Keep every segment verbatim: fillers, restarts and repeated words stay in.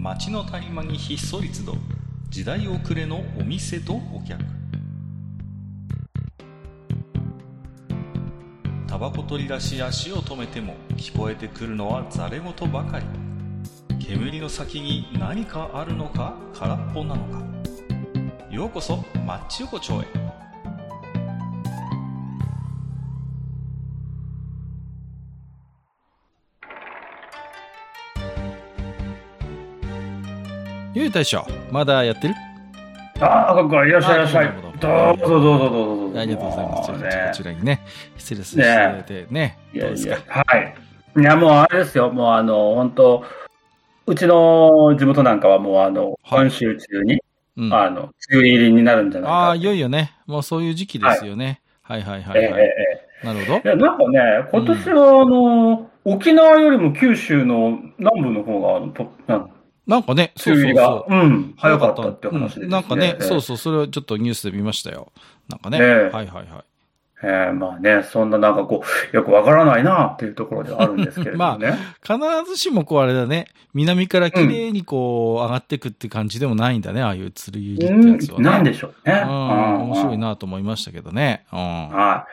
街の谷間にひっそり集う時代遅れのお店とお客。タバコ取り出し足を止めても聞こえてくるのはざれ言ばかり。煙の先に何かあるのか空っぽなのか。ようこそマッチ横丁へ。ゆう大将、まだやってる？ ああ、ここいらっしゃいいらっしゃい。どうぞどうぞどうぞどうぞ。 ありがとうございます。こちらにね、失礼させてね。どうですか？ はい。いや、もうあれですよ。もうあの、本当うちの地元なんかはもうあの、今週中に、あの、梅雨入りになるんじゃないか。 ああ、いよいよね。もうそういう時期ですよね。はいはいはいはい。なるほど。 いや、なんかね、今年はあの、沖縄よりも九州の南部の方が、あの、と、 なんかね、そうそうそう。 うん、早かったって話で、ね。 なんかね、そうそう、それをちょっとニュースで見ましたよ。なんかね。はいはいはい。 えー、まあね、そんななんかこう、よくわからないなっていうところではあるんですけれどもね。 まあ、必ずしもこうあれだね、南から綺麗にこう、上がっていくって感じでもないんだね、ああいうつるゆりってやつはね。 なんでしょうね。 うん、面白いなと思いましたけどね。うん。 はい。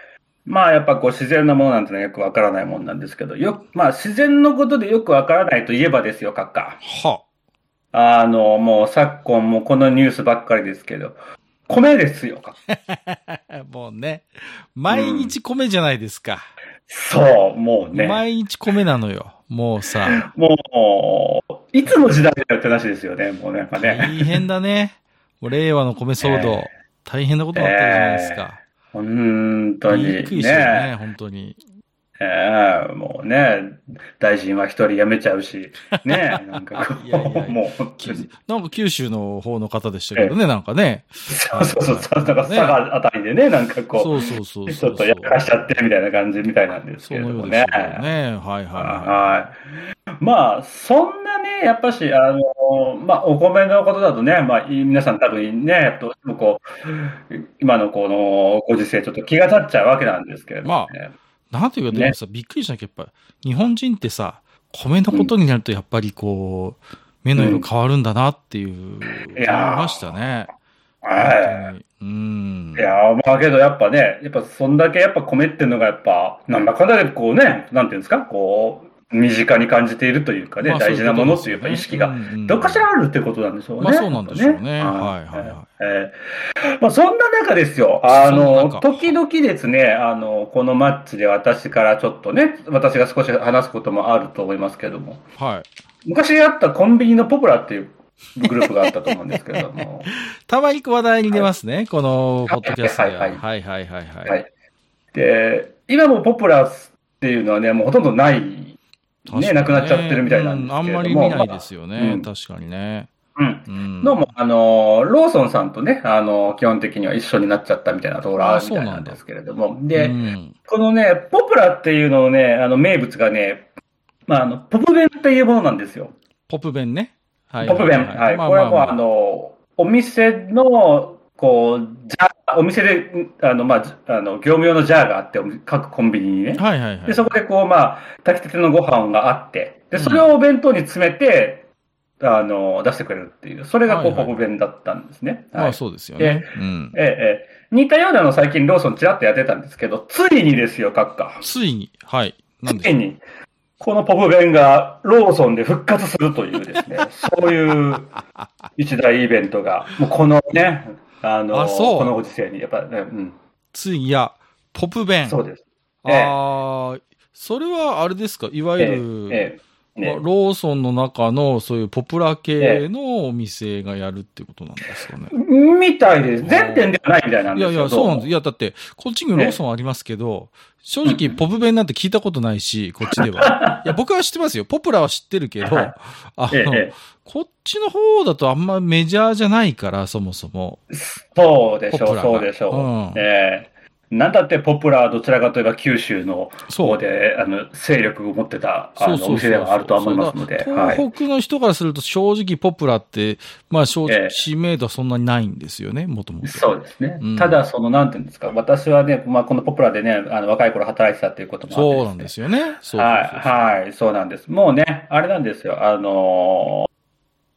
まあやっぱこう自然なものなんてのはよくわからないもんなんですけど、よく、まあ自然のことでよくわからないといえばですよ、閣下。 はあの、もう昨今もこのニュースばっかりですけど、米ですよ。 もうね、毎日米じゃないですか。うん、 そう、もうね。 毎日米なのよ。もうさ。 もう、いつの時代だよって話ですよね、もうなんかね。 大変だね。もう令和の米騒動、えー、大変なことになってるじゃないですか。 えー、本当に、ね。 びっくりしたよね、本当に。 ええー、もうね、大臣は一人辞めちゃうし、ね、なんかこう、いやいやもう本当に。 なんか九州の方の方でしたけどね、えー、なんかね。 そうそうそう、なんか佐賀あたりでね、なんかこう、 そうそうそうちょっとやらかしちゃってみたいな感じみたいなんですけれどもね。 そうですね、はいはいはい。 はい。まあ、そんなね、やっぱし、あの、まあ、お米のことだとね、まあ、皆さん多分ね、どうしてもこう、今のこのご時世ちょっと気が立っちゃうわけなんですけれども、ね。 まあなんていうか、でもさ、ね、びっくりしなきゃ、やっぱ、日本人ってさ、米のことになると、やっぱりこう、目の色変わるんだなっていう、思いましたね。 はい。 うん。 いやまあけどやっぱね、やっぱそんだけやっぱ米っていうのがやっぱ、なんだかんだでこうね、なんていうんですか、こう、身近に感じているというかね、まあ、大事なものっていうか意識が、どっかしらあるっていうことなんでしょうね。 まあそうなんでしょうね。ねはいはいはい。 えー、まあそんな中ですよ、あの、時々ですね、あの、このマッチで私からちょっとね、私が少し話すこともあると思いますけれども、 はい。 昔あったコンビニのポプラっていうグループがあったと思うんですけれども。 たまに話題に出ますね、はい、このポッドキャストでは。 はいはいはいはいはい。 はい、で、今もポプラっていうのはね、もうほとんどない。ね、なくなっちゃってるみたいなんですけれども。うん、 あんまり見ないですよね、まあ、確かにね。 うん。うん、どうも、あの、ローソンさんとね、あの、基本的には一緒になっちゃったみたいなところあるみたいなんですけれども。で、うん、このね、ポプラっていうのをね、あの、名物がね、まあ、あの、ポプ弁っていうものなんですよ。 ポプ弁ね。 はい。ポプ弁。はい。これはもう、あの、お店の、こう、じゃお店で、あの、まあ、あの、業務用のジャーがあって、各コンビニにね。 はいはいはい。 で、そこでこう、まあ、炊きたてのご飯があって、で、それをお弁当に詰めて、うん、あの、出してくれるっていう、それがこう、ポポ弁だったんですね。 はい、はい。まあ、そうですよね。 うん。ええ、ええ。似たようなの最近ローソンちらっとやってたんですけど、ついにですよ、閣下。 ついに。はい。 ついに、このポポ弁がローソンで復活するというですね、そういう一大イベントが、もうこのね、あの、あこのご時世に、やっぱね、うん。 ついに、いや、ポプ弁。 そうです。 ええ、ああ、それはあれですか、いわゆる、ええええね、ローソンの中のそういうポプラ系のお店がやるってことなんですかね。 みたいです。全店ではないみたいなんですよ。 いやいや、そうなんです。いや、だって、こっちにローソンありますけど、正直、ポプ弁なんて聞いたことないし、こっちでは。いや、僕は知ってますよ。ポプラは知ってるけど、あの、ええ、こっちの方だとあんまメジャーじゃないから、そもそも。 そうでしょう、そうでしょう。うん、ええなんだってポプラはどちらかといえば九州の方で、あの、勢力を持ってた、あの、お店ではあると思いますので。 東北の人からすると正直ポプラって、まあ正直知名度はそんなにないんですよね、もともと。 そうですね。うん、ただ、その、なんていうんですか、私はね、まあこのポプラでね、あの、若い頃働いてたっていうこともあって、ね。 そうなんですよね。そうはい、はい、そうなんです。もうね、あれなんですよ、あの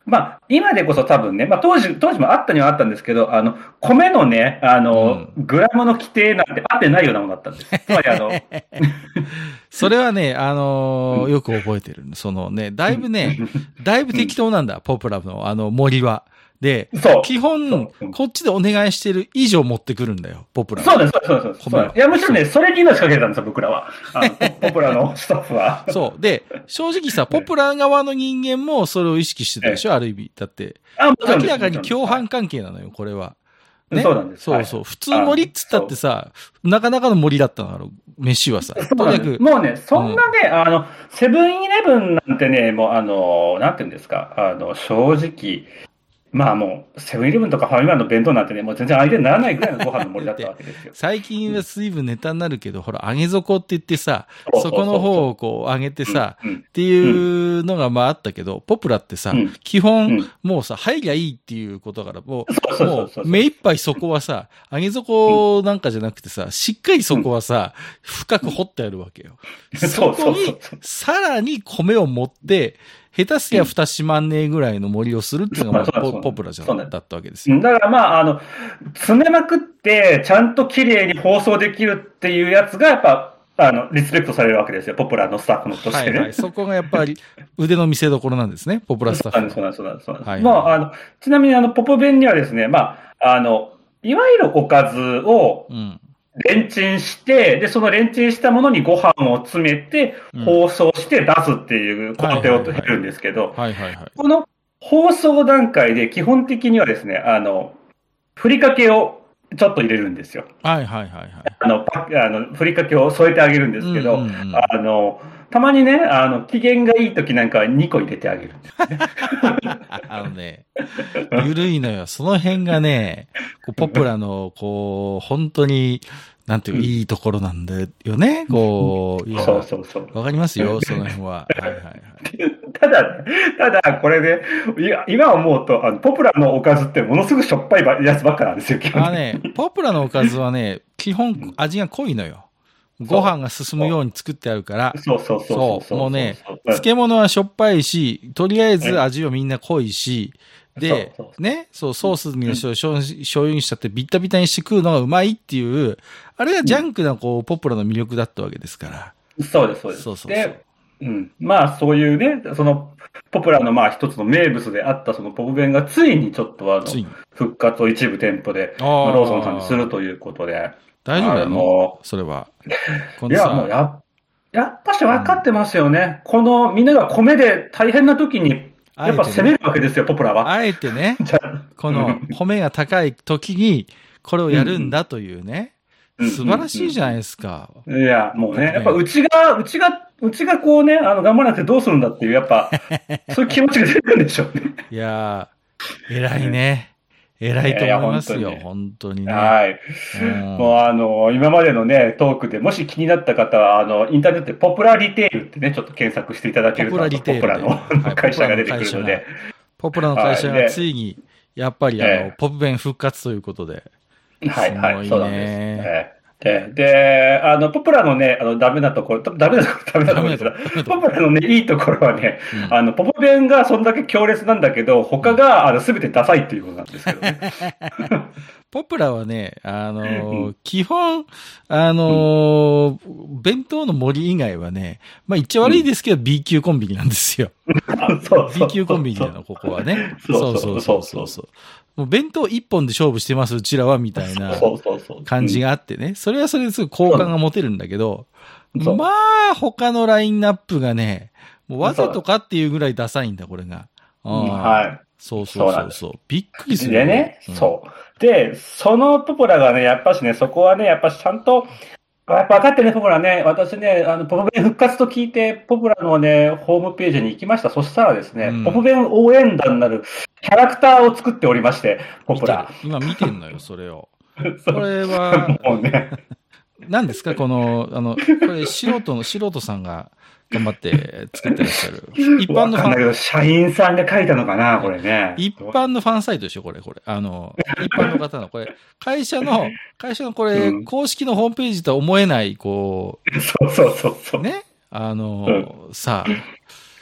まあ、今でこそ多分ね、まあ当時、当時もあったにはあったんですけど、あの、米のね、あの、うん、グラムの規定なんて合ってないようなものだったんです。つまりあの、 それはね、あのー、よく覚えてる。そのね、だいぶね、だいぶ適当なんだ、うん、ポプラのあの森は。で、基本、こっちでお願いしてる以上持ってくるんだよ、ポプラ。 そうです、そうです、そうです。いや、むしろね、それに命かけてたんですよ、僕らは。あのポプラのスタッフは。 そう。で、正直さ、ポプラ側の人間もそれを意識してたでしょ、ある意味。だって、明らかに共犯関係なのよ、これは。ね、 そうなんです。 そうそう。普通森っつったってさ、なかなかの森だったの、あの、飯はさ。 とにかく。もうね、そんなね、うん、あの、セブンイレブンなんてね、もうあの、なんていうんですか、あの、正直、まあもう、セブンイレブンとかファミマの弁当なんてね、もう全然相手にならないぐらいのご飯の森だったわけですよ。 最近は随分ネタになるけど、ほら、揚げ底って言ってさ、そこの方をこう揚げてさ、うんうん、っていうのがまああったけど、ポプラってさ、うん、基本、うん、もうさ、入りゃいいっていうことから、もう、もう、目いっぱいそこはさ、揚げ底なんかじゃなくてさ、しっかりそこはさ、深く掘ってあるわけよ。そこに、さらに米を持って、下手すりゃ蓋閉まんねえぐらいの森をするっていうのがポポプラじゃだったわけですよ。 だからまあ、あの、詰めまくって、ちゃんと綺麗に放送できるっていうやつが、やっぱ、あの、リスペクトされるわけですよ。ポプラのスタッフのとしてね。はいはい。 そこがやっぱり腕の見せ所なんですね。ポプラスタッフ。 そうなんです、そうなんです、そうなんです。はいはい、まあ、あの、ちなみにあの、ポポ弁にはですね、まあ、あの、いわゆるおかずを、うんレンチンして、で、そのレンチンしたものにご飯を詰めて、包装して出すっていう工程を経るんですけど、この包装段階で基本的にはですね、あの、ふりかけをちょっと入れるんですよ。 はいはいはいはい。 あの、パあの、ふりかけを添えてあげるんですけど、うんうんうん、あの、たまにね、あの、機嫌がいい時なんかはにこ入れてあげるんですね。 あのね、ゆるいのよ。その辺がね、こうポプラの、こう、本当に、なんていう、いいところなんだよね。こう、いや、 そうそうそう。 わかりますよ、その辺は。はいはいはい。 ただ、ただ、これね、今思うと、あのポプラのおかずってものすごくしょっぱいやつばっかなんですよ、基本的に。 あね、ポプラのおかずはね、基本味が濃いのよ。ご飯が進むように作ってあるから。 そうそうそうそう。 そう。もうね、漬物はしょっぱいし、とりあえず味はみんな濃いし、で、ね、そう、ソースに醤油にしちゃってビッタビタにして食うのがうまいっていう、あれがジャンクなこう、ポプラの魅力だったわけですから。 そうです、そうです。そうそうそう。で、うん。まあ、そういうね、その、ポプラのまあ一つの名物であったそのポプ弁がついにちょっとあの、復活を一部店舗で、ローソンさんにするということで。 大丈夫なのそれは。 いや、もうや、やっぱし分かってますよね。うん、この、みんなが米で大変な時に、やっぱ攻めるわけですよ、ポプラは。 あえてね、この米が高い時に、これをやるんだというね。素晴らしいじゃないですか。 いや、もうね、やっぱうちが、うちが、うちがこうね、あの、頑張らなくてどうするんだっていう、やっぱ、そういう気持ちが出てるんでしょうね。 いやー、偉いね。偉いと思いますよ、本当にね。 はい。もうあの、今までのね、トークでもし気になった方は、あの、インターネットでポプラリテールってね、ちょっと検索していただけると、ポプラリテール。ポプラの会社が出てくるので。 ポプラの会社がついに、やっぱりあの、ポプ弁復活ということで。 はいはい、そうなんです。で、で、あの、ポプラのね、あの、ダメなところ、ダメなところ、ダメなところですが、ポプラのね、いいところはね、うん、あの、ポポ弁がそんだけ強烈なんだけど、他が、あの、すべてダサいっていうことなんですけどね。 ポプラはね、あのーうん、基本、あのーうん、弁当の森以外はね、まあ言っちゃ悪いですけど、うん、B 級コンビニなんですよ。 そうそう。 B 級コンビニなの、ここはね。そうそうそうそうそう。もう弁当一本で勝負してます、うちらは、みたいな感じがあってね。それはそれですごい好感が持てるんだけど、まあ、他のラインナップがね、もうわざとかっていうぐらいダサいんだ、これが。 はい。 そうそうそうそう。びっくりする。 でね、うん、そう。で、そのポプラがね、やっぱしね、そこはね、やっぱしちゃんと、やっぱ分かってね、ポプラね、私ね、あの、ポポ弁復活と聞いて、ポプラのね、ホームページに行きました。そしたらですね、うん、ポポ弁応援団なるキャラクターを作っておりまして、ポプラ。 今見てんのよ、それを。これは、もうね。何ですかこの、あの、これ素人の、素人さんが頑張って作ってらっしゃる。 一般のファン。わかんないけど、社員さんが書いたのかな、これね。 一般のファンサイトでしょ、これ、これ。あの、一般の方の、これ、会社の、会社のこれ、うん、公式のホームページとは思えない、こう。そうそうそうそう。 ね。あの、うん、さあ。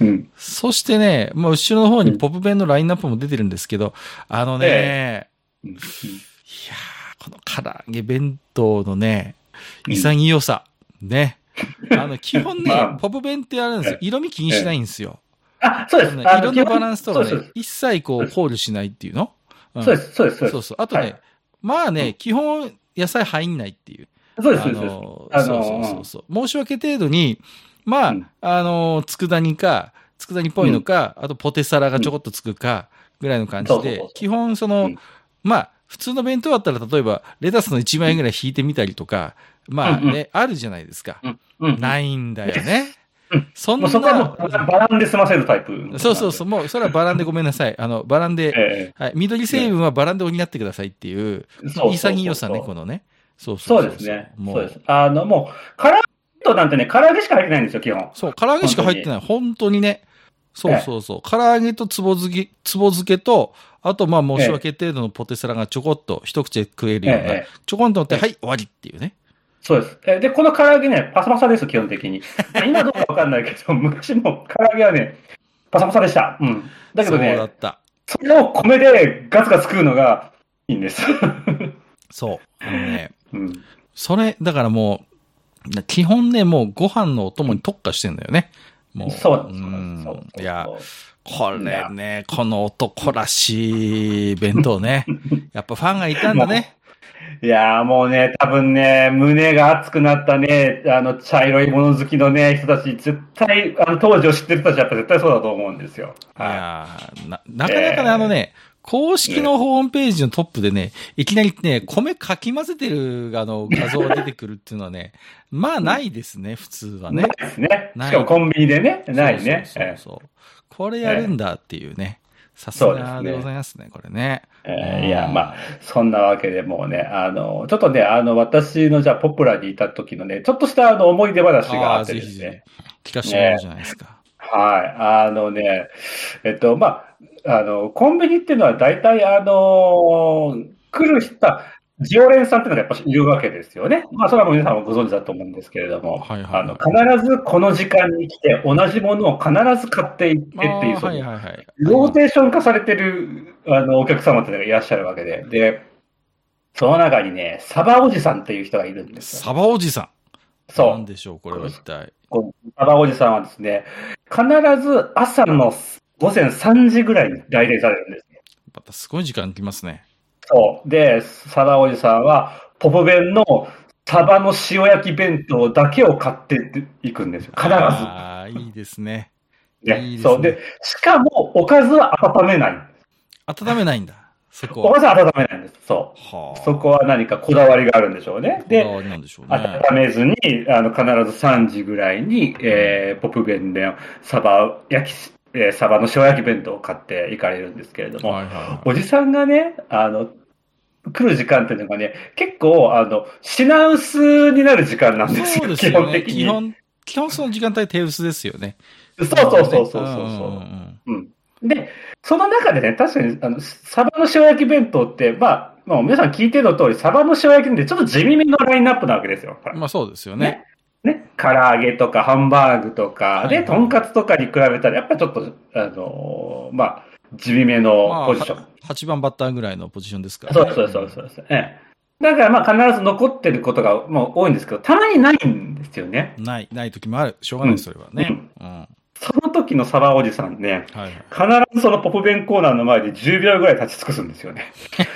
うん。 そしてね、まあ、後ろの方にポップ弁のラインナップも出てるんですけど、あのね、ええ、いやー、この唐揚げ弁当のね、潔さ。ね。あの、基本ね、まあ、ポップ弁ってあるんですよ。色味気にしないんですよ。 あ、そうです。 色のバランスとかね、一切こう、考慮しないっていうの、 うん、そうです、そうです、 そうそう。あとね、はい、まあね、基本、野菜入んないっていう。 そうです、そうです。 そうそうそうそう。申し訳程度に、まあ、うん、あの、佃煮か、佃煮っぽいのか、うん、あとポテサラがちょこっとつくか、ぐらいの感じで、基本その、うん、まあ、普通の弁当だったら、例えば、レタスのいちまいぐらい引いてみたりとか、まあね、うんうん、あるじゃないですか。うんうん、ないんだよね。 うん、そんな。そこはもうバランで済ませるタイプ。 そうそうそう。もう、それはバランでごめんなさい。あの、バランで、えー、はい。緑成分はバランで補ってくださいっていう、潔さね、このね。 そうそうそう。そうですね。そうです。あの、もう、唐揚げとなんてね、唐揚げしか入ってないんですよ、基本。 そう、唐揚げしか入ってない。本当にね。そうそうそう。えー、唐揚げとつぼ漬け、つぼ漬けと、あと、まあ、申し訳程度のポテサラがちょこっと一口で食えるような、えー、ちょこんと乗って、えー、はい、終わりっていうね。 そうです。で、この唐揚げね、パサパサです、基本的に。今どうかわかんないけど、昔も唐揚げはね、パサパサでした。うん。だけどね、 そうだった。 それを米でガツガツ食うのがいいんです。 そう。あのね、うん、それ、だからもう、基本ね、もうご飯のお供に特化してんだよね。もう。 そうです。 うんいや、これね、この男らしい弁当ね。やっぱファンがいたんだね。 いやーもうね、多分ね、胸が熱くなったね、あの、茶色いもの好きのね、人たち、絶対、あの、当時を知ってる人たちはやっぱ絶対そうだと思うんですよ。 いやーな、なかなかね、えー、あのね、公式のホームページのトップでね、いきなりね、米かき混ぜてる、あの、画像が出てくるっていうのはね、まあないですね、普通はね。 ないですね。しかもコンビニでね、ないね。 そうそうそう。これやるんだっていうね。さすがでございますね、これね。 えー、いや、まあ、そんなわけでもうね、あの、ちょっとね、あの、私のじゃあ、ポプラにいた時のね、ちょっとしたあの、思い出話があってですね。 ぜひぜひ聞かせてもらうじゃないですか。 ね、はい。あのね、えっと、まあ、あの、コンビニっていうのは大体、あの、来る人、常連さんっていうのがやっぱいるわけですよね。まあ、それはもう皆さんもご存知だと思うんですけれども、はいはいはい、あの必ずこの時間に来て、同じものを必ず買っていってっていう、その、はいはいはい、ローテーション化されてる、あの、お客様っていうのがいらっしゃるわけで、で、その中にね、サバおじさんっていう人がいるんですよ。 サバおじさんそう。 なんでしょう、これは一体。 サバおじさんはですね、必ず朝の午前さんじぐらいに来店されるんですね。 またすごい時間来ますね。 そう。で、サバおじさんは、ポポ弁のサバの塩焼き弁当だけを買っていくんですよ。必ず。 ああ、いいですね。 ね。いいですね。そう。で、しかも、おかずは温めない。 温めないんだ。そこは。 おかずは温めないんです。そう。はあ、そこは何かこだわりがあるんでしょうね。 で、こだわりなんでしょうね。 温めずに、あの、必ずさんじぐらいに、えー、ポプ弁でサバ焼き、えー、サバの塩焼き弁当を買って行かれるんですけれども、はいはいはい、おじさんがね、あの、来る時間っていうのがね、結構、あの、品薄になる時間なんですよ。そうですよね。基本的に。 基本、基本その時間帯手薄ですよね。 そうそうそうそうそうそう。うん。で、その中でね、確かに、あの、サバの塩焼き弁当って、まあ、まあ、皆さん聞いての通り、サバの塩焼きってちょっと地味めのラインナップなわけですよ。 まあそうですよね。 ね。ね。唐揚げとかハンバーグとか、で、はいはい、とんかつとかに比べたら、やっぱりちょっと、あのー、まあ、地味めのポジション。まあ、 はちばんバッターぐらいのポジションですからね。 そうそうそうそう。ええ。だからまあ必ず残ってることがもう多いんですけど、たまにないんですよね。 ない、ない時もある。しょうがない、それはね。うん。うん、 その時のサバおじさんね、はいはい、必ずそのポポ弁コーナーの前でじゅうびょうぐらい立ち尽くすんですよね。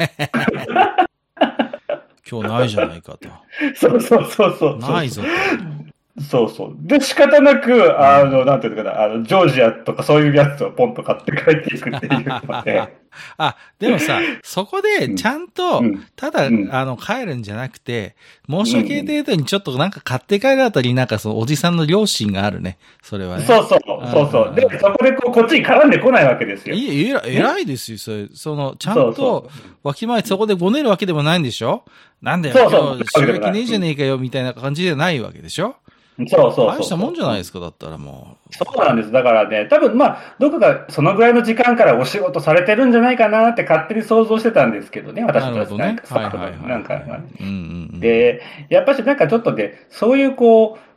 今日ないじゃないかと。 そうそうそうそう。 ないぞと。 そうそう。で、仕方なく、あの、うん、なんていうのかな、あの、ジョージアとかそういうやつをポンと買って帰っていくっていうので。 あ、でもさ、そこでちゃんと、うん、ただ、うん、あの、帰るんじゃなくて、申し訳程度にちょっとなんか買って帰るあたりになんかそのおじさんの良心があるね。それはね。 そうそう、そうそう。で、そこでこう、こっちに絡んでこないわけですよ。 いや、偉いですよ、それ。その、ちゃんと、わきまえそこでごねるわけでもないんでしょ？なんだよ、そうそう今日、収益ねえじゃねえかよ、みたいな感じじゃないわけでしょ？ そうそうそう。 大したもんじゃないですか、だったらもう。そうなんです。だからね、多分まあ、どこかそのぐらいの時間からお仕事されてるんじゃないかなって勝手に想像してたんですけどね、私たちなんか。なるほどね。はいはいはい。なんか、で、やっぱしなんかちょっとね、そういうこう、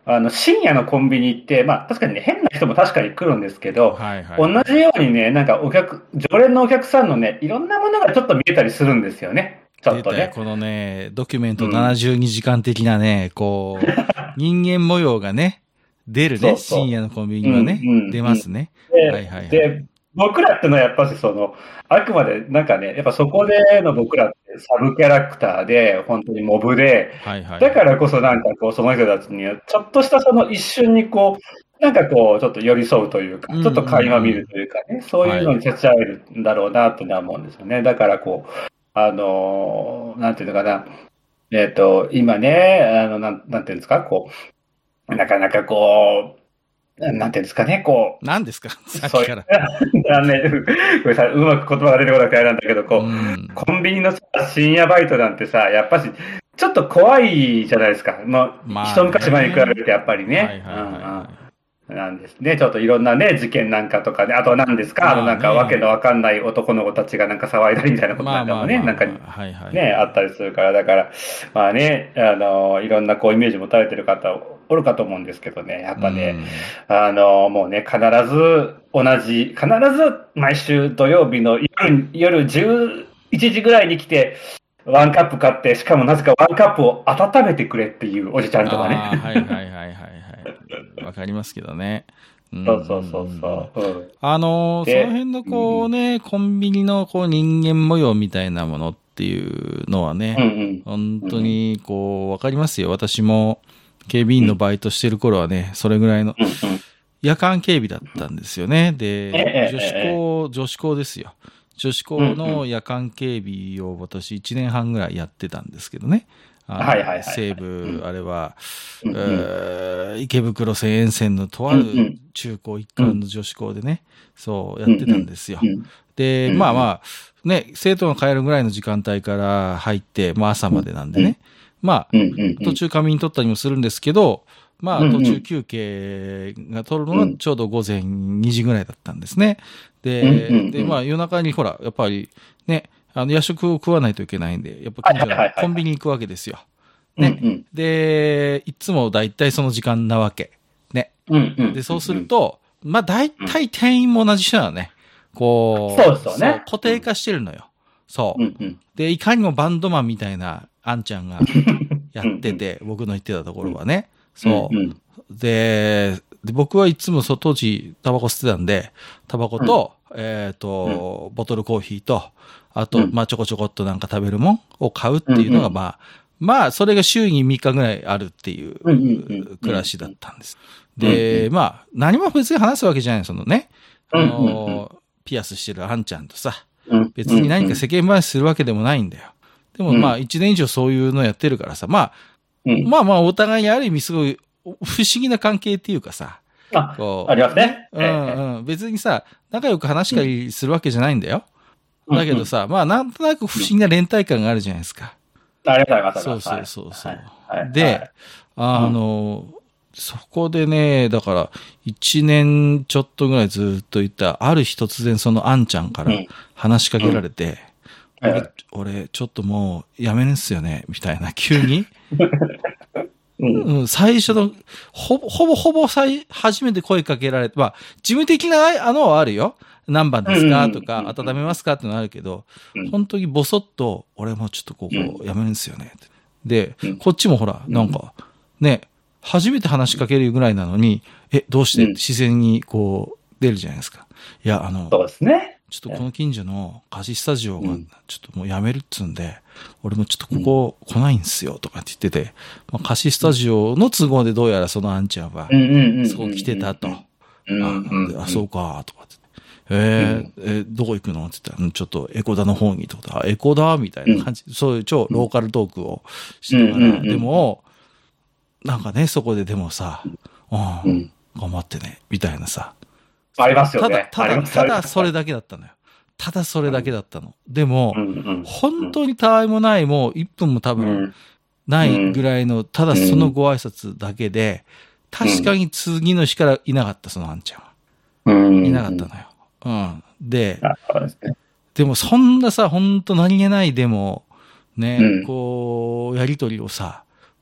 あの、深夜のコンビニ行って、まあ確かにね、変な人も確かに来るんですけど、はいはい、同じようにね、なんかお客、常連のお客さんのね、いろんなものがちょっと見えたりするんですよね。ちょっとね。 このね、ドキュメントななじゅうにじかん的なね、うん、こう、人間模様がね、出るね、そうそう深夜のコンビニはね、うんうん、出ますね。 で、はいはいはい、で僕らってのはやっぱりその、あくまでなんかね、やっぱそこでの僕らってサブキャラクターで、本当にモブで、はいはい、だからこそなんかこう、その人たちには、ちょっとしたその一瞬にこう、なんかこう、ちょっと寄り添うというか、ちょっと垣間見るというかね、そういうのに立ち会えるんだろうなって思うんですよね。だからこう、あのー、なんていうのかな、えっと、今ね、あの、なん、なんていうんですか、こう、なかなかこう、なんていうんですかね、こう。 何ですかさっきから。 あのね、ごめんなさい、うまく言葉が出てこなくてあれなんだけど、こう、うん、コンビニの深夜バイトなんてさ、やっぱし、ちょっと怖いじゃないですか。もう、まあね、一昔前に比べてやっぱりね。はいはいはい、なんですね。ちょっといろんなね、事件なんかとかね、あとは何ですか、まあね、あのなんかわけのわかんない男の子たちがなんか騒いだりみたいなことなんかもね、なんかね、はいはい、あったりするから、だから、まあね、あの、いろんなこうイメージ持たれてる方おるかと思うんですけどね、やっぱね、うん、あの、もうね、必ず同じ、必ず毎週土曜日の夜、夜じゅういちじぐらいに来て、ワンカップ買って、しかもなぜかワンカップを温めてくれっていうおじちゃんとかね。 あはいはいはいはいはい。わかりますけどね。 うん、そうそうそうそう。うん、 あのー、その辺のこうね、うん、コンビニのこう人間模様みたいなものっていうのはね、うんうん、本当にこうわかりますよ。私も警備員のバイトしてる頃はね、それぐらいの夜間警備だったんですよね。で、女子校、女子校ですよ。女子校の夜間警備を私いちねんはんぐらいやってたんですけどね。あのはいはいはい、西部、あれは、うんえー、池袋線沿線のとある中高一貫の女子校でね、そうやってたんですよ。で、まあまあ、ね、生徒が帰るぐらいの時間帯から入って、まあ朝までなんでね。まあ、途中仮眠取ったりもするんですけど、まあ途中休憩が取るのがちょうど午前にじぐらいだったんですね。で、で、まあ夜中にほら、やっぱりね、あの夜食を食わないといけないんで、やっぱ近所のコンビニ行くわけですよ。ね。で、いつもだいたいその時間なわけ。ね。で、そうすると、まあだいたい店員も同じ人なのね。こう、 そうですよね。 固定化してるのよ。そう。で、いかにもバンドマンみたいなあんちゃんがやってて、僕の言ってたところはね。そう。で、で僕はいつもそう当時タバコ吸ってたんで、タバコと、えっと、ボトルコーヒーと、あと、まあ、ちょこちょこっとなんか食べるもんを買うっていうのが、まあ、まあ、それが週にみっかぐらいあるっていう暮らしだったんです。で、まあ、何も別に話すわけじゃない、そのね、あの、ピアスしてるあんちゃんとさ、別に何か世間話するわけでもないんだよ。でもまあ、一年以上そういうのやってるからさ、まあ、まあまあ、お互いにある意味すごい不思議な関係っていうかさ、 あ、こうありますね。 うんうん。別にさ、仲良く話したりするわけじゃないんだよ。だけどさ、まあなんとなく不思議な連帯感があるじゃないですか。 ありがとうございます。 そうそうそうそう。で、あの、そこでね、だから一年ちょっとぐらいずっといた、ある日突然そのあんちゃんから話しかけられて、俺、俺ちょっともうやめるんすよね、みたいな、急に。うん、最初の、ほぼ、ほぼ、ほぼ最、初めて声かけられて、まあ、事務的なあのはあるよ。何番ですかとか、温めますかってのはあるけど、本当にボソッと、俺もちょっとここやめるんですよね。で、こっちもほら、なんか、ね、初めて話しかけるぐらいなのに、え、どうして自然にこう、出るじゃないですか。いや、あの、 そうですね。 ちょっとこの近所の貸しスタジオが、ちょっともうやめるっつうんで、俺もちょっとここ来ないんすよ、とかって言ってて、まあ、貸しスタジオの都合でどうやらそのあんちゃんは、そこ来てたと。あ、そうか、とかって。えー、えー、どこ行くのって言ったら、ちょっとエコダの方にってことは、エコダみたいな感じ、そういう超ローカルトークをしてたから、でも、なんかね、そこででもさ、うん、頑張ってね、みたいなさ。 ありますよね。 ただ、ただ、ただそれだけだったのよ。ただそれだけだったの。でも、本当にたわいもない、もういっぷんも多分ないぐらいの、ただそのご挨拶だけで、確かに次の日からいなかった、そのあんちゃんは。いなかったのよ。うん。で、でもそんなさ、本当何気ないでも、ね、こう、やりとりをさ、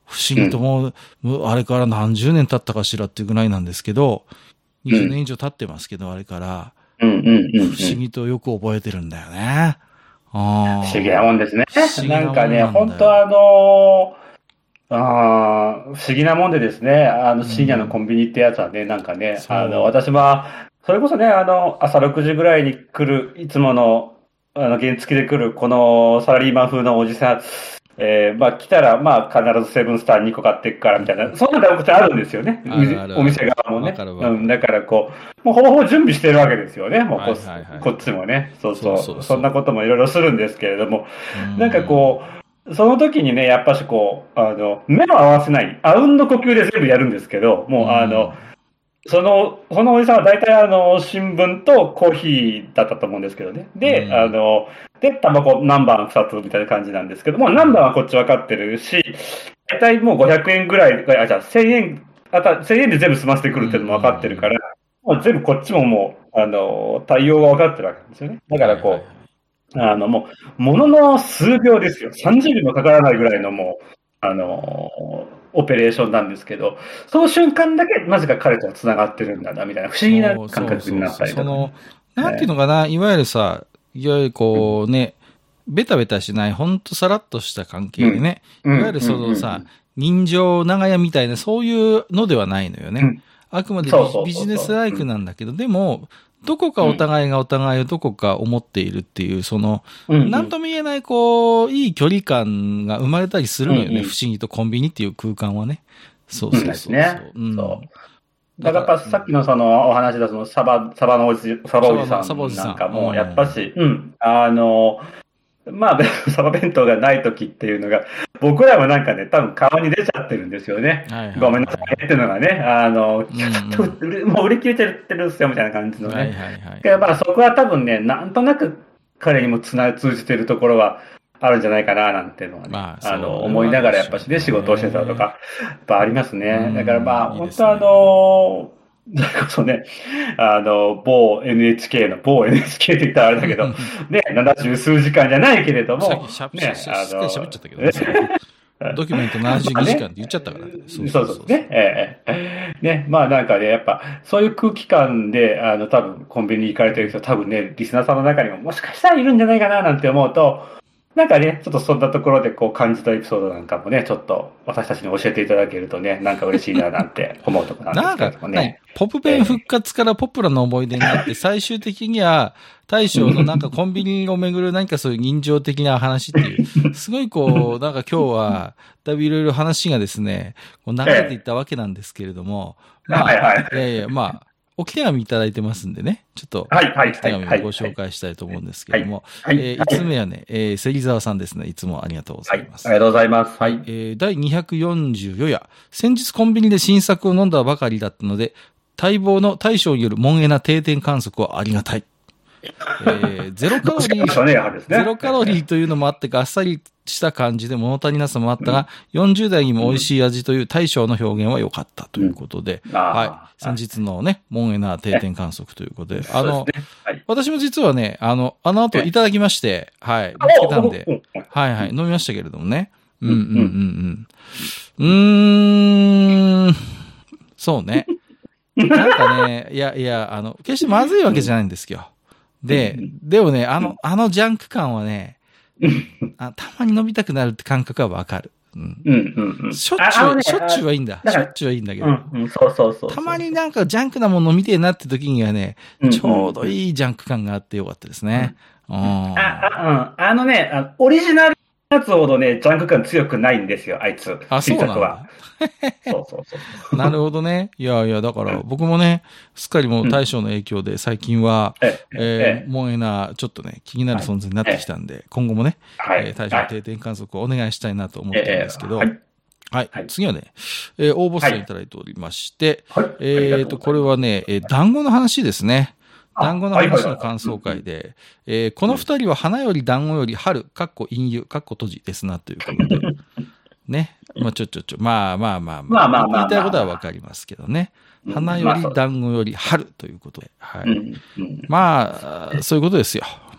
不思議とも、うん、あれから何十年経ったかしらっていうぐらいなんですけど、にじゅうねん以上経ってますけど、うん、あれから、 うんうんうんうん、 不思議とよく覚えてるんだよね。あ不思議なもんですね。なんかね、本当あのー、あ不思議なもんでですね、あの、深夜のコンビニってやつはね、うん、なんかね、あの、私は、それこそね、あの、朝ろくじぐらいに来る、いつもの、あの、原付で来る、このサラリーマン風のおじさん、えー、まあ来たら、まあ必ずセブンスターにこ買っていくからみたいな、そんな特徴あるんですよね。 あるあるあるお店側もね。うん、だからこう、もうほぼほぼ準備してるわけですよね。もうこ、はいはいはい、こっちもね。そうそう。そうそうそうそんなこともいろいろするんですけれども、んなんかこう、その時にね、やっぱしこう、あの、目を合わせない、あうんの呼吸で全部やるんですけど、もうあの、その、そのおじさんは大体あの、新聞とコーヒーだったと思うんですけどね。で、うん、あの、で、タバコ何番二つみたいな感じなんですけども、何番はこっち分かってるし、大体もうごひゃくえんぐらい、あ、じゃあせんえん、あたせんえんで全部済ませてくるっていうのも分かってるから、うん、もう全部こっちももう、あの、対応が分かってるわけですよね。だからこう、はいはいはい、あの、もう、ものの数秒ですよ。さんじゅうびょうもかからないぐらいのもう、あの、オペレーションなんですけど、その瞬間だけ、なぜか彼とは繋がってるんだな、みたいな不思議な感覚になったりとか、ね。 その、なんていうのかな、いわゆるさ、いわゆるこうね、うん、ベタベタしない、ほんとさらっとした関係でね、うん、いわゆるそのさ、うん、人情長屋みたいな、そういうのではないのよね。うん、あくまでビジネスライクなんだけど、でも、どこかお互いがお互いをどこか思っているっていう、その、なんとも言えない、こう、いい距離感が生まれたりするのよね、不思議とコンビニっていう空間はね。そうそうそうそう。 ね。うん。だからやっぱさっきのそのお話だそのサバ、サバのおじ、サバおじさんなんかも、やっぱし、うん、あの、まあ、サバ弁当がない時っていうのが、僕らはなんかね、多分顔に出ちゃってるんですよね。はいはいはい、ごめんなさいっていうのがね、あの、うんうん、もう売り切れちゃってるんですよみたいな感じのね。はいはいはい、まあそこは多分ね、なんとなく彼にもつな通じてるところはあるんじゃないかななんていうのはね、まあ、あの思いながらやっぱしね、仕事をしてたとか、やっぱありますね。だからまあ、本当あの、それこそね、あの、某 エヌエイチケー の、某 エヌエイチケー って言ったらあれだけど、ね、ななじゅう数時間じゃないけれども、 さっきしゃ、ね、しゃ、しゃ、喋っちゃったけどね。ドキュメントななじゅうにじかんって言っちゃったからね。 そうそうそう。ね、ええね、まあなんかね、やっぱ、そういう空気感で、あの、多分コンビニ行かれてる人、多分ね、リスナーさんの中にももしかしたらいるんじゃないかななんて思うと、なんかね、ちょっとそんなところでこう感じたエピソードなんかもね、ちょっと私たちに教えていただけるとね、なんか嬉しいななんて思うところなんですけどもね。なんか、 ポップペン復活からポプラの思い出になって、最終的には大将のなんかコンビニを巡る何かそういう人情的な話っていう、すごいこう、なんか今日は、だいぶいろいろ話がですね、こう流れていったわけなんですけれども、まあ、はいはい、いやいや、まあ、置き手紙いただいてますんでね。ちょっと、置き手紙をご紹介したいと思うんですけれども、えー、いつつめはね、えー、芹沢さんですね。いつもありがとうございます。 はい、ありがとうございます。はい。 えー、だいにひゃくよんじゅうよ夜、先日コンビニで新作を飲んだばかりだったので、待望の大将による門エな定点観測はありがたい。えー、ゼロカロリー、ゼロカロリーというのもあって、がっさりした感じで物足りなさもあったが、うん、よんじゅう代にも美味しい味という大将の表現は良かったということで、うん、はい。先日のね、門エな定点観測ということで、あの、ねはい、私も実はね、あの、あの後いただきまして、はい、見つけたんで、はいはい、飲みましたけれどもね。うんうんうんうん。うーん、そうね。なんかね、いやいや、あの、決してまずいわけじゃないんですよ。で、でもね、あの、あのジャンク感はね、あたまに飲みたくなるって感覚はわかる。うん。うんうんうん。しょっちゅう、ね、しょっちゅうはいいんだ。しょっちゅうはいいんだけど。 うんうん、そうそうそう。 たまになんかジャンクなもの飲みてえなって時にはね、うんうん、ちょうどいいジャンク感があってよかったですね。うん。 あ、あ、うん。あのね、あオリジナルやつほどね、ジャンク感強くないんですよ、あいつ。 あ、そうなんだ。 そうそうそう。 なるほどね。いやいや、だから僕もね、すっかりもう大将の影響で最近は、うん、ええー、もうえな、ちょっとね、気になる存在になってきたんで、はい、今後もね、はい、大将の定点観測をお願いしたいなと思ってるんですけど、はいはい。はい、次はね、えー、応募数いただいておりまして、はい、えっと、これはね、えー、団子の話ですね。団子の話の感想会で、えー、この二人は花より団子より春、かっこ陰湯、かっこ閉じですなということで、ね。まあちょちょちょ、まあまあまあまあ、まあまあまあまあ、言いたいことはわかりますけどね。花より団子より春ということで、はい。まあ、そういうことですよ。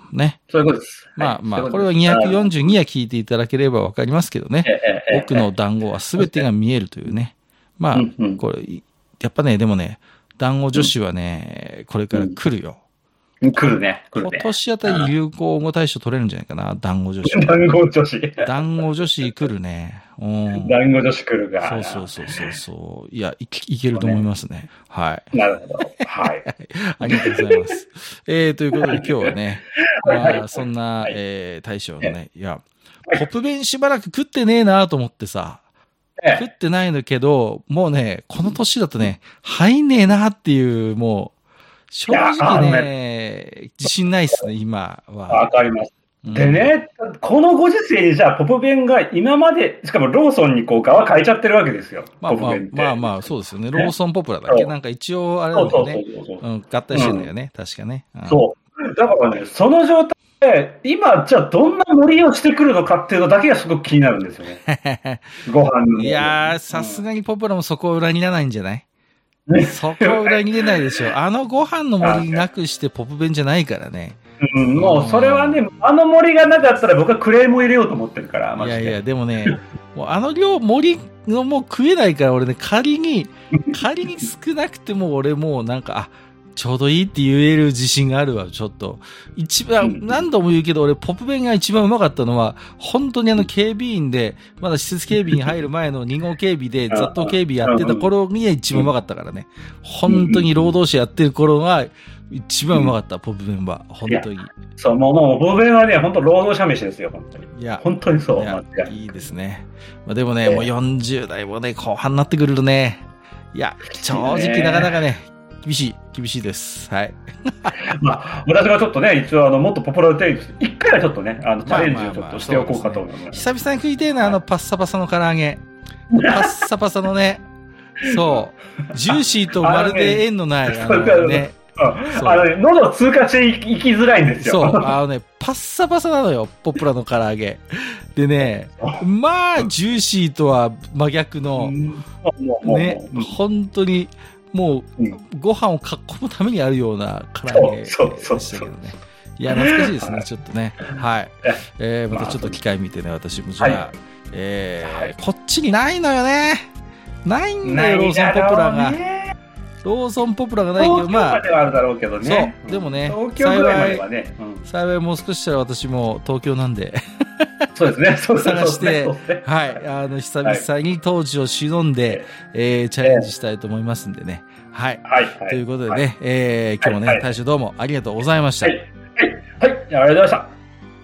ね。 そういうことです。 まあまあ、これはにひゃくよんじゅうには聞いていただければわかりますけどね。奥の団子はすべてが見えるというね。まあ、これ、やっぱね、でもね、団子女子はね、これから来るよ。 来るね。来るね。 今年あたり流行語大賞取れるんじゃないかな、団子女子。 団子女子。 団子女子来るね。うん。 団子女子来るが。 そうそうそうそうそう。いや、い、いけると思いますね。はい。 なるほど。はい。 ありがとうございます。えー、ということで今日はね、まあ、そんな、えー、大将のね、いや、ポップ弁しばらく食ってねえなと思ってさ、食ってないんだけど、もうね、この年だとね、入んねえなっていう、もう、正直ね、自信ないっすね、今は。 わかります。でね、うん、このご時世にじゃあ、ポポ弁が今まで、しかもローソンにこう側変えちゃってるわけですよ。 まあまあ、まあまあ、そうですよね。ローソンポプラだっけ、なんか一応、あれだよね。うん、合体してんだよね、うん、確かね、うん。そう。 だからね、その状態で、今、じゃあどんな盛りをしてくるのかっていうのだけがすごく気になるんですよね。ご飯の。 いやー、さすがにポプラもそこを裏切らないんじゃない？そこは裏切れないでしょ。あのご飯の森なくしてポップ弁じゃないからね。 うん、もうそれはね、あの森がなかったら僕はクレームを入れようと思ってるから。 いやいや、でもね、もうあの量、森のもう食えないから俺ね、仮に、仮に少なくても俺もうなんか、あ、ちょうどいいって言える自信があるわ、ちょっと。一番、何度も言うけど、俺、ポップ弁が一番うまかったのは、本当にあの、警備員で、まだ施設警備に入る前のに号警備で、雑踏警備やってた頃に一番うまかったからね。本当に労働者やってる頃が、一番うまかった、ポップ弁は。本当に。 そう、もう、もう、ポップ弁はね、本当労働者飯ですよ、本当に。いや、本当にそう。 いや、いいですね。まあ、でもね、もうよんじゅう代もね、後半になってくるとね、いや、正直なかなかね、厳しい、厳しいです。はい。 まあ、私がちょっとね、一応、あの、もっとポプラテイク、一回はちょっとね、あの、チャレンジをちょっとしておこうかと思います。まあまあまあすね、久々に食いたいな、あの、パッサパサの唐揚げ。パッサパサのね、そう、ジューシーとまるで縁のない、あのね。 あのね、喉を通過していきづらいんですよ。 そう、あのね、パッサパサなのよ、ポプラの唐揚げ。でね、まあ、ジューシーとは真逆の、ね、本当に、もう、ご飯を囲むためにあるような唐揚げでしたけどね。いや、懐かしいですね、ちょっとね。はい。えー、またちょっと機会見てね、私もじゃあ、はい、えーはい、こっちにないのよね。ないんだよ、ローソンポプラが。ローソンポプラがないけど、まあ。 東京まではあるだろうけどね。 そう、でもね、 東京ぐらいまではね。 うん、幸いもう少ししたら私も東京なんで。 そうですね、そうですね。 探して、はい、あの、久々に当時を忍んで、えー、チャレンジしたいと思いますんでね。はい。はい。ということでね、えー、今日もね、大将どうもありがとうございました。はい。 はい。はい。ありがとうございました。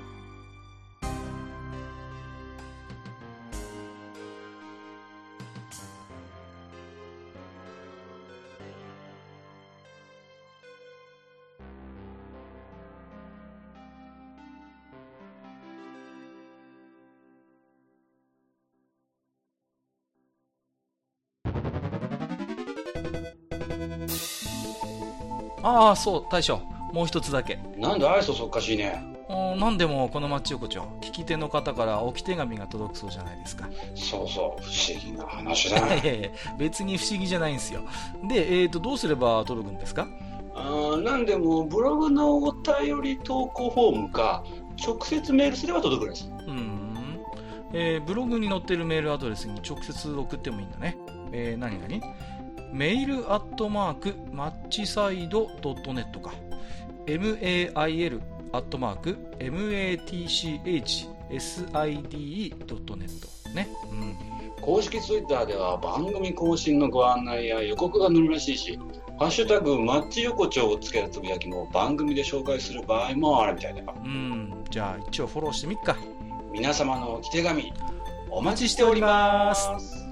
ああ、そう、大将。もう一つだけ。 なんで愛想そっかしいね。 なんでもこの町横丁、聞き手の方から置き手紙が届くそうじゃないですか。 そうそう、不思議な話だ。 いやいや、別に不思議じゃないんですよ。で、えーと、どうすれば届くんですか？ あ、なんでもブログのお便り投稿フォームか、直接メールすれば届くんです。 うん、えー、ブログに載ってるメールアドレスに直接送ってもいいんだね。えー、何々メールアットマークマッチサイドドットネットか mail アットマーク matchside ドットネットね、うん、 公式ツイッターでは番組更新のご案内や予告が載るらしいし、ハッシュタグマッチ横丁をつけたつぶやきも番組で紹介する場合もあるみたいだよ。 うん、じゃあ一応フォローしてみっか。 皆様のお手紙お待ちしております。